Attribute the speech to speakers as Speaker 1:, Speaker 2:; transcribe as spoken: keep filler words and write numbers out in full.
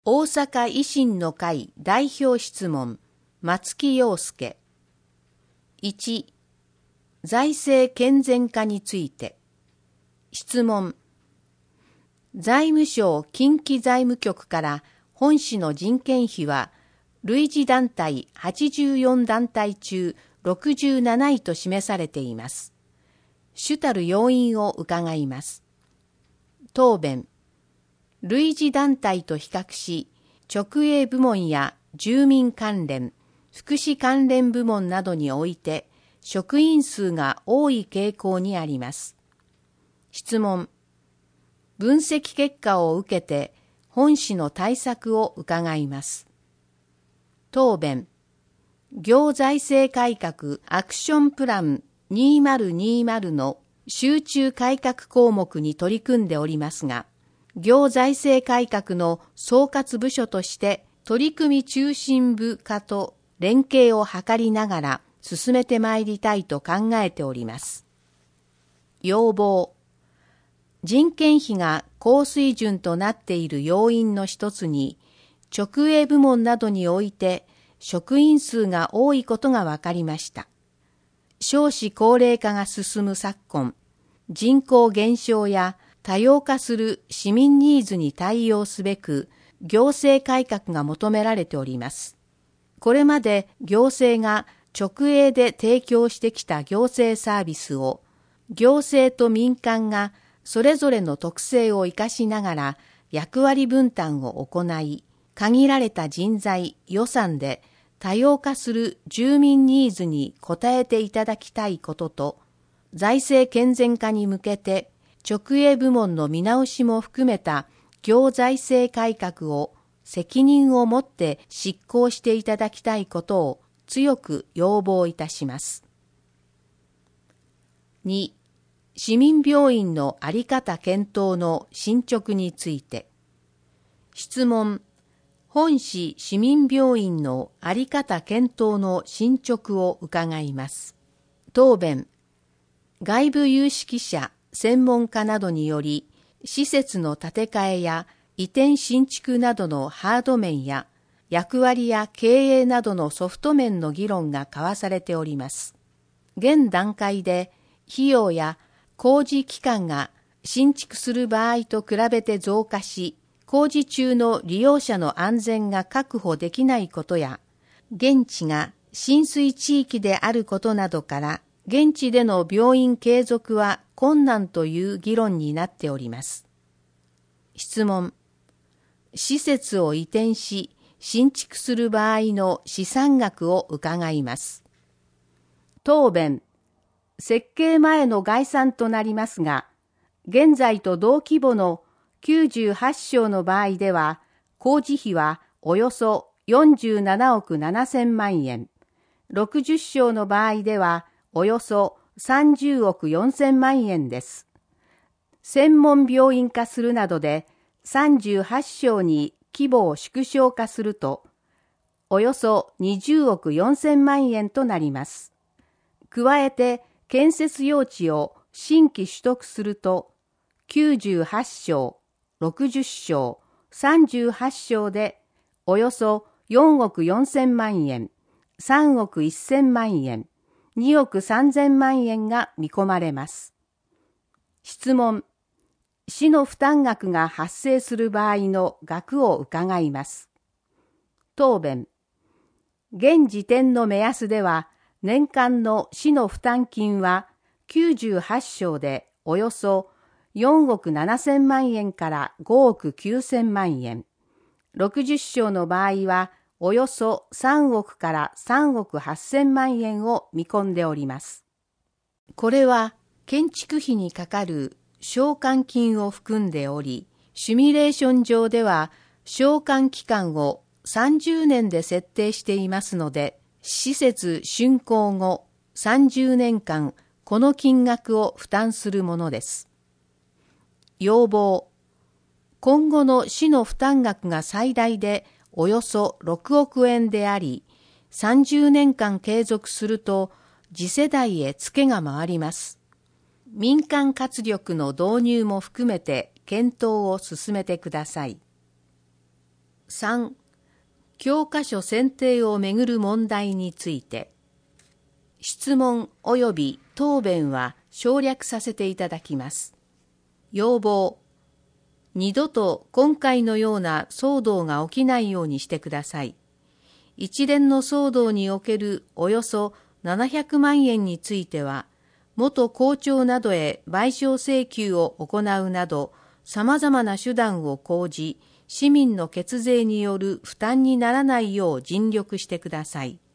Speaker 1: 大阪維新の会代表質問、松木陽介。いち、財政健全化について。質問。財務省近畿財務局から本市の人件費は、類似団体はちじゅうよん団体中ろくじゅうなないと示されています。主たる要因を伺います。答弁。類似団体と比較し、直営部門や住民関連、福祉関連部門などにおいて、職員数が多い傾向にあります。質問。分析結果を受けて、本市の対策を伺います。答弁。行財政改革アクションプランにせんにじゅうの集中改革項目に取り組んでおりますが、行財政改革の総括部署として取り組み中心部課と連携を図りながら進めてまいりたいと考えております。要望。人件費が高水準となっている要因の一つに、直営部門などにおいて職員数が多いことが分かりました。少子高齢化が進む昨今、人口減少や多様化する市民ニーズに対応すべく、行政改革が求められております。これまで行政が直営で提供してきた行政サービスを、行政と民間がそれぞれの特性を生かしながら役割分担を行い、限られた人材、予算で多様化する住民ニーズに応えていただきたいことと、財政健全化に向けて直営部門の見直しも含めた行財政改革を責任を持って執行していただきたいことを強く要望いたします。に、市民病院の在り方検討の進捗について。質問。本市市民病院の在り方検討の進捗を伺います。答弁。外部有識者、専門家などにより、施設の建て替えや移転新築などのハード面や、役割や経営などのソフト面の議論が交わされております。現段階で、費用や工事期間が新築する場合と比べて増加し、工事中の利用者の安全が確保できないことや、現地が浸水地域であることなどから、現地での病院継続は困難という議論になっております。質問。施設を移転し、新築する場合の試算額を伺います。答弁。設計前の概算となりますが、現在と同規模のきゅうじゅうはち床の場合では、工事費はおよそよんじゅうななおくななせんまんえん、ろくじゅう床の場合ではおよそさんじゅうおくよんせんまんえんです。専門病院化するなどでさんじゅうはち床に規模を縮小化すると、およそにじゅうおくよんせんまんえんとなります。加えて、建設用地を新規取得すると、きゅうじゅうはち床、ろくじゅう床、さんじゅうはち床で、およそよんおくよんせんまんえん、さんおくせんまんえん、におくさんぜんまんえんが見込まれます。質問。市の負担額が発生する場合の額を伺います。答弁。現時点の目安では、年間の市の負担金はきゅうじゅうはち床でおよそよんおくななせんまんえんからごおくきゅうせんまんえん、ろくじゅう床の場合はおよそさんおくからさんおくはっせんまんえんを見込んでおります。これは建築費にかかる償還金を含んでおり、シミュレーション上では償還期間をさんじゅうねんで設定していますので、施設竣工後さんじゅうねんかんこの金額を負担するものです。要望。今後の市の負担額が最大でおよそろくおくえんであり、さんじゅうねんかん継続すると次世代へツケが回ります。民間活力の導入も含めて検討を進めてください。 さん、教科書選定をめぐる問題について、質問及び答弁は省略させていただきます。要望、二度と今回のような騒動が起きないようにしてください。一連の騒動におけるおよそななひゃくまんえんについては、元校長などへ賠償請求を行うなど、様々な手段を講じ、市民の血税による負担にならないよう尽力してください。